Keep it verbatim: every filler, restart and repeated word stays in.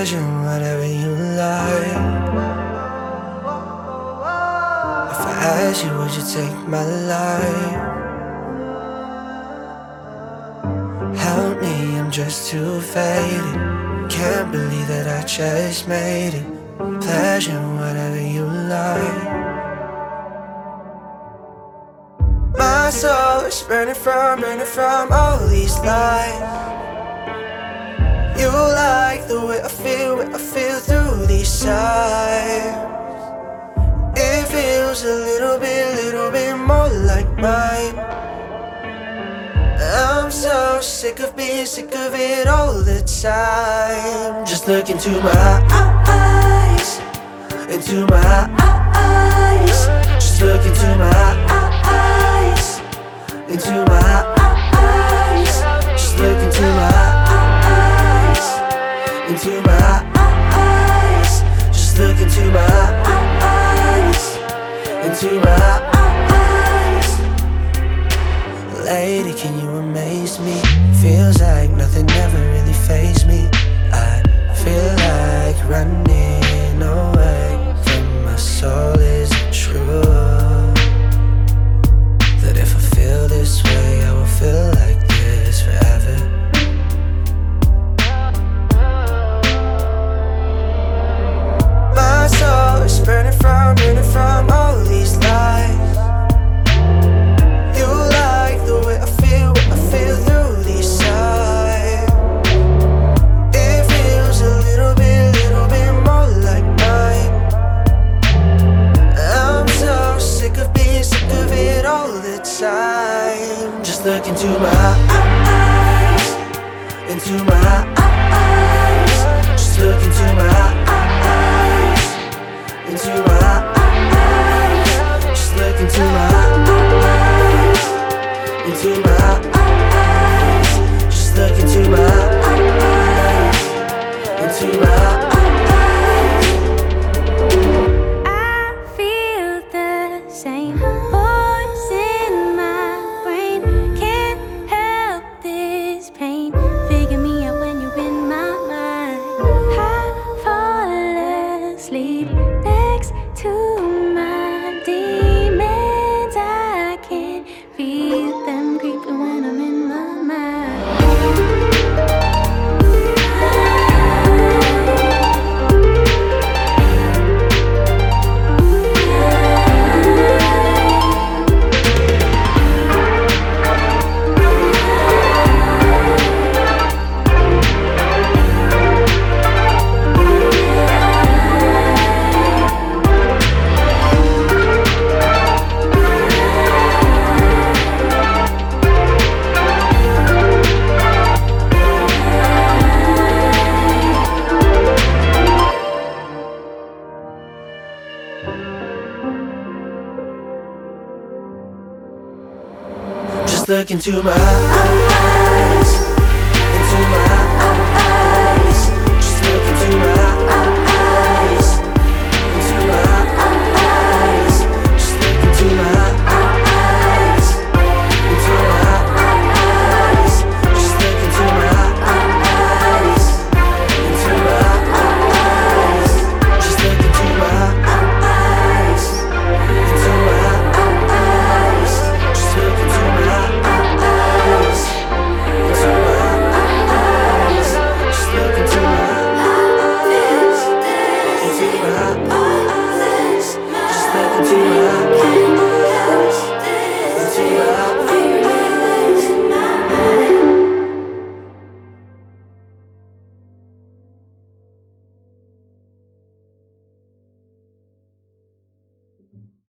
pleasure, whatever you like. If I ask you, would you take my life? Help me, I'm just too faded. Can't believe that I just made it. Pleasure, whatever you like. My soul is burning from, burning from all these lights. You like the way I feel, way I feel through these sighs. It feels a little bit, little bit more like mine. I'm so sick of being sick of it all the time. Just look into my eyes, into my eyes. Just look into my eyes, into my eyes. Just look into my eyes, into my eyes. Just look into my eyes, into my eyes. Lady, can you amaze me? Feels like nothing ever really fazed me. I feel like running away from my soul. Is it true that if I feel this way, I will feel like this forever? My soul is burning from, burning from all these lights. You like the way I feel, what I feel through these sighs. It feels a little bit, little bit more like mine. I'm so sick of being sick of it all the time. Just look into my eyes, into my eyes. Just look into my eyes, into my eyes. Just look into my eyes, into my eyes. Just look into my eyes, into my eyes. I feel the same voice in my brain. Can't help this pain. Figure me out when you're in my mind. I fall asleep next to my demons. I can feel them creeping when I'm in my mind. Just look into my eyes,